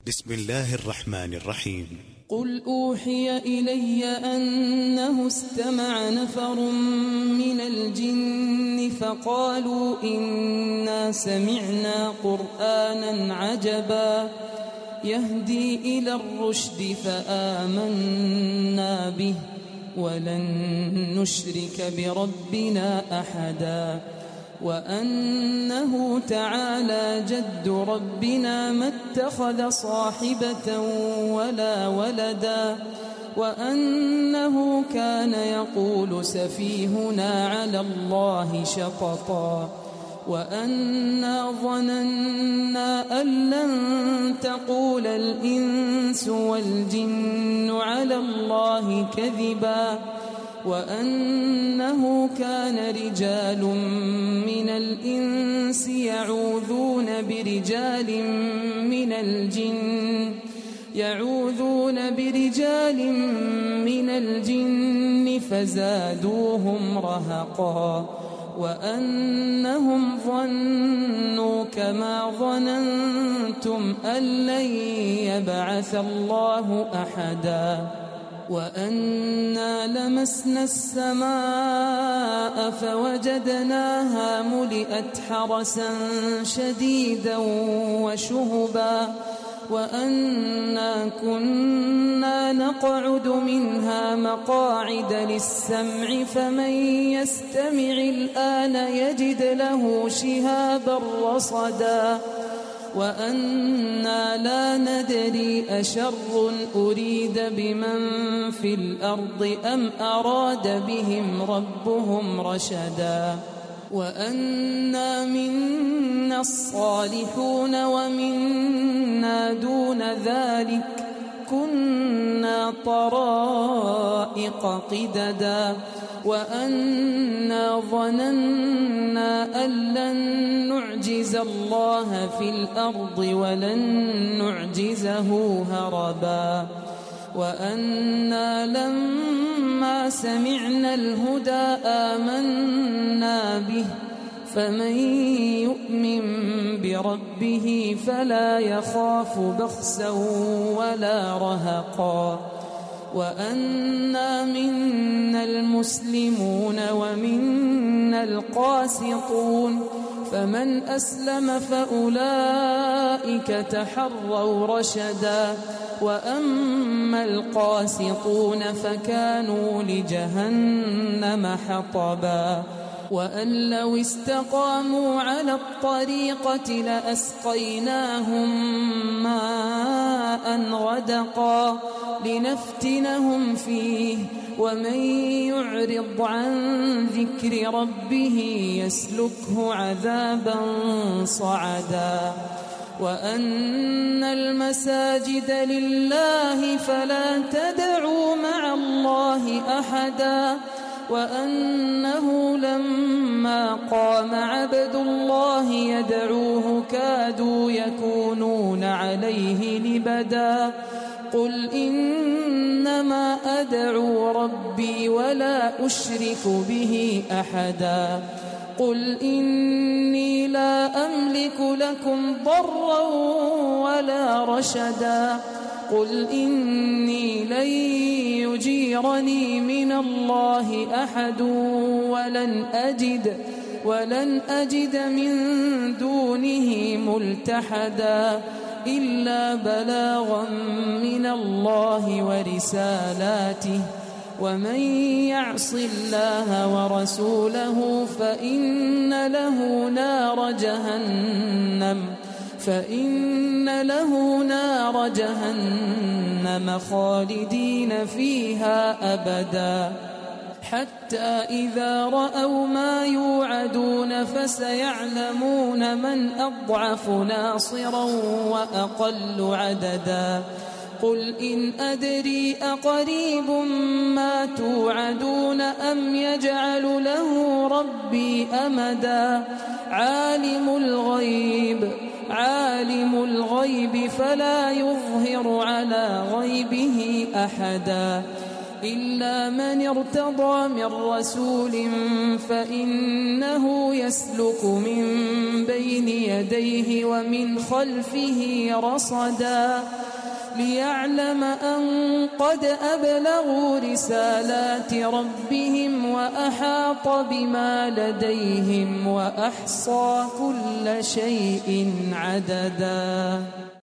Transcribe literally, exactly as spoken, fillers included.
بسم الله الرحمن الرحيم. قل أوحي إلي أنه استمع نفر من الجن فقالوا إنا سمعنا قرآنا عجبا يهدي إلى الرشد فآمنا به ولن نشرك بربنا أحدا وأنه تعالى جد ربنا ما اتخذ صاحبة ولا ولدا وأنه كان يقول سفيهنا على الله شططا وأنا ظننا أن لن تقول الإنس والجن على الله كذبا وأنه كان رجال من الإنس يعوذون برجال من الجن يعوذون برجال من الجن فزادوهم رهقا وأنهم ظنوا كما ظننتم أن لن يبعث الله أحدا وأنا لمسنا السماء فوجدناها ملئت حرسا شديدا وشهبا وأنا كنا نقعد منها مقاعد للسمع فمن يستمع الآن يجد له شهابا رصدا وأنا لا ندري أشر أريد بمن في الأرض أم أراد بهم ربهم رشدا وأنا منا الصالحون ومنا دون ذلك كنا طرائق قددا وأنا ظننا أن لن نعجز الله في الأرض ولن نعجزه هربا وأنا لما سمعنا الهدى آمنا به فمن يؤمن بربه فلا يخاف بخسا ولا رهقا وأنا منا المسلمون ومنا القاسطون فمن أسلم فأولئك تحروا رشدا وأما القاسطون فكانوا لجهنم حطبا وأن لو استقاموا على الطريقة لأسقيناهم ماء غدقا لنفتنهم فيه ومن يعرض عن ذكر ربه يسلكه عذابا صعدا وأن المساجد لله فلا تدعوا مع الله أحدا وأنه لما قام عبد الله يدعوه كادوا يكونون عليه لبدا قل إنما أدعو ربي ولا أشرك به أحدا قل إني لا أملك لكم ضرا ولا رشدا قل إني لن يجيرني من الله أحد ولن أجد ولن أجد من دونه ملتحدا إلا بلاغا من الله ورسالاته ومن يعص الله ورسوله فإن له نار جهنم فإن له نار جهنم خالدين فيها أبدا حتى إذا رأوا ما يوعدون فسيعلمون من أضعف ناصرا وأقل عددا قل إن أدري أقريب ما توعدون أم يجعل له ربي أمدا عالم الغيب عالم الغيب فلا يظهر على غيبه أحدا إلا من ارتضى من رسول فإنه يسلك من بين يديه ومن خلفه رصدا ليعلم أن قد أبلغوا رسالات ربهم وأحاط بما لديهم وأحصى كل شيء عددا.